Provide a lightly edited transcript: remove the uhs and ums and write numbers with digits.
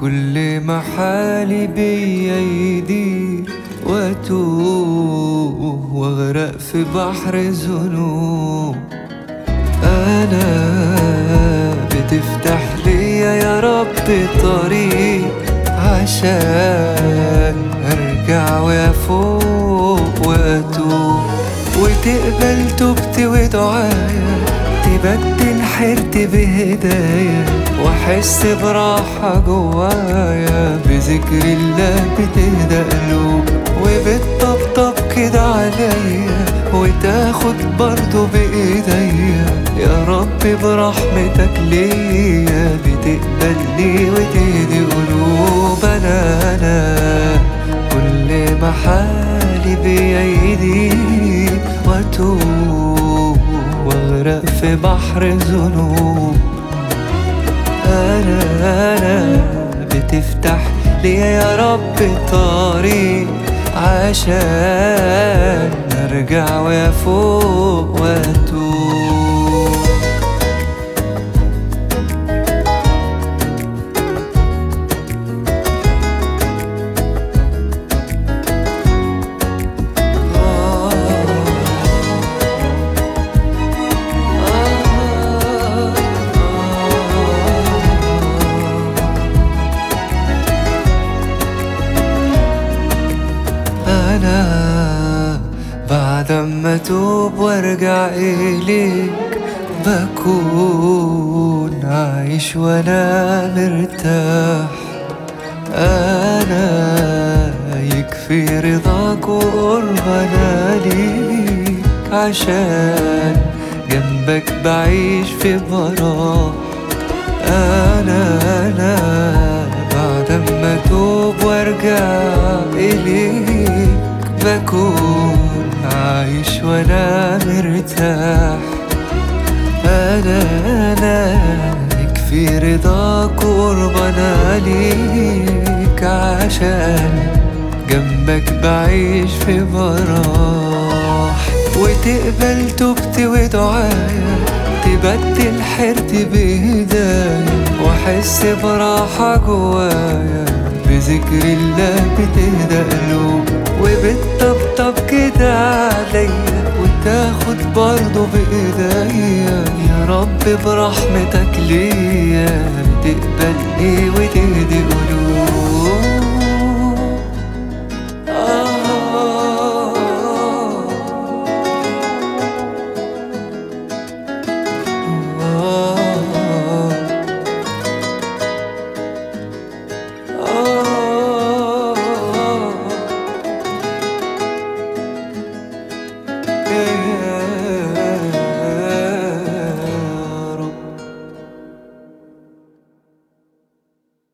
كل ما حالي بيا يضيق واتوه واغرق في بحر الذنوب، انا بتفتح ليا يا رب طريق عشان ارجع وافوق واتوب، وتقبل توبتي ودعايا، تبدل حيرتي بهدايا، واحس براحة جوايا بذكر الله بتهدى قلوب، وبتطبطب كده عليا وتاخد برضو بايديا، يا رب برحمتك ليا بتقبلني وتهدي قلوب. انا كل ما حالي بيا يضيق واتوب واغرق في بحر الذنوب، انا بتفتح ليا يا رب طريق عشان ارجع وافوق واتوب. أنا بعد ما أتوب وارجع إليك بكون عايش وأنا مرتاح، أنا يكفي رضاك وقربنا ليك، عشان جنبك بعيش في براح. أنا بعد ما أتوب وارجع إليك بكون عايش وانا مرتاح، انا يكفي رضاك وقربنا ليك، عشان جنبك بعيش في براح، وتقبل توبتي ودعايا، تبدل حيرتي بهدايا، واحس براحة جوايا بذكر الله بتهدى قلوب، وبتطبطب كده عليا وتاخد برضو بايديا، يا رب برحمتك ليا بتقبلني وتهدى